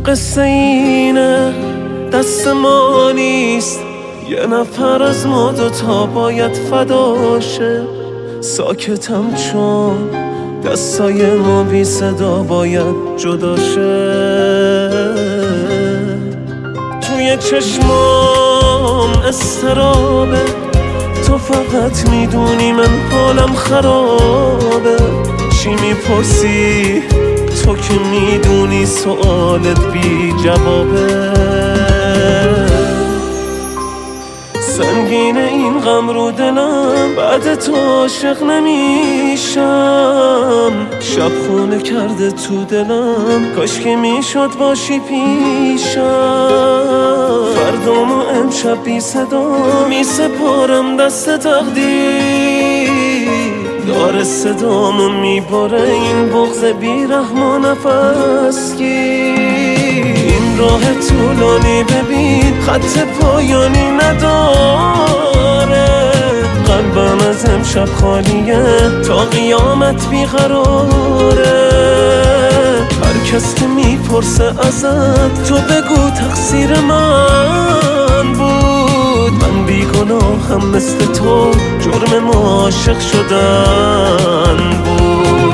قصه اینه دست ما نیست، یه نفر از ما دوتا باید فداشه. ساکتم چون دستای ما بی صدا باید جداشه. توی چشمام استرابه، تو فقط میدونی من حالم خرابه. چی میپرسی تو که میدونی سوالت بی جوابه. سنگینه این غم رو دلم، بعد تو عاشق نمیشم. شب خونه کرده تو دلم، کاش که میشد باشی پیشم. فردامو امشب بی صدا میسپارم دست تقدیر. داره صدامو میباره این بغض بیرحم و نفس گیر. این راه طولانی ببین خط پایانی نداره. قلبم از امشب خالیه تا قیامت بیقراره. هر کس که میپرسه ازت تو بگو تقصیر من بود. من بیگناهم مثل تو، جرم ما عاشق شدن بود.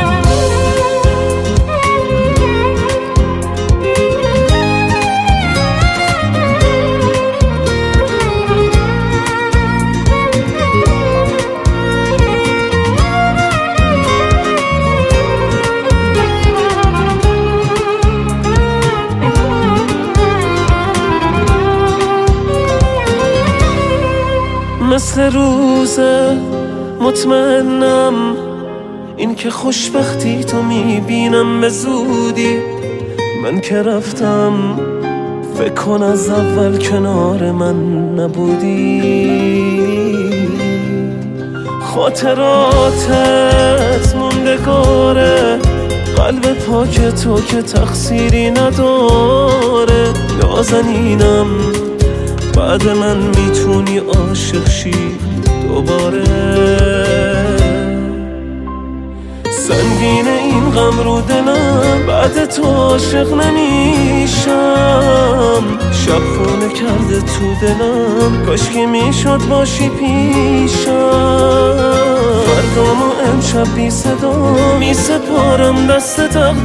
مثل روزه مطمئنم این که خوشبختی تو میبینم به زودی. من که رفتم فکر کن از اول کنار من نبودی. خاطراتت موندگاره، قلب پاک تو که تقصیری نداره. نازنینم بعد من میتونی عاشق شی دوباره. سنگینه این غم رو دلم، بعد تو عاشق نمیشم. شب خونه کرده تو دلم، کاش که میشد باشی پیشم. فردامو امشب بی صدا میسپارم دست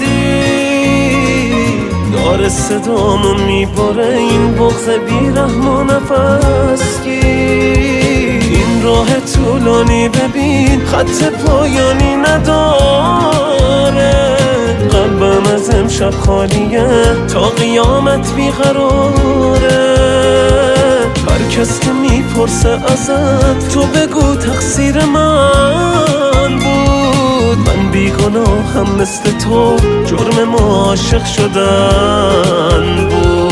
تقدیر. داره صدامو میباره این بغض بیرحم و نفس گیر. این راه طولانی ببین خط پایانی نداره. قلبم از امشب خالیه تا قیامت بیقراره. هر کس که میپرسه ازت تو بگو تقصیر من بود. من بیگناهم مثل تو، جرم ما عاشق شدن بود.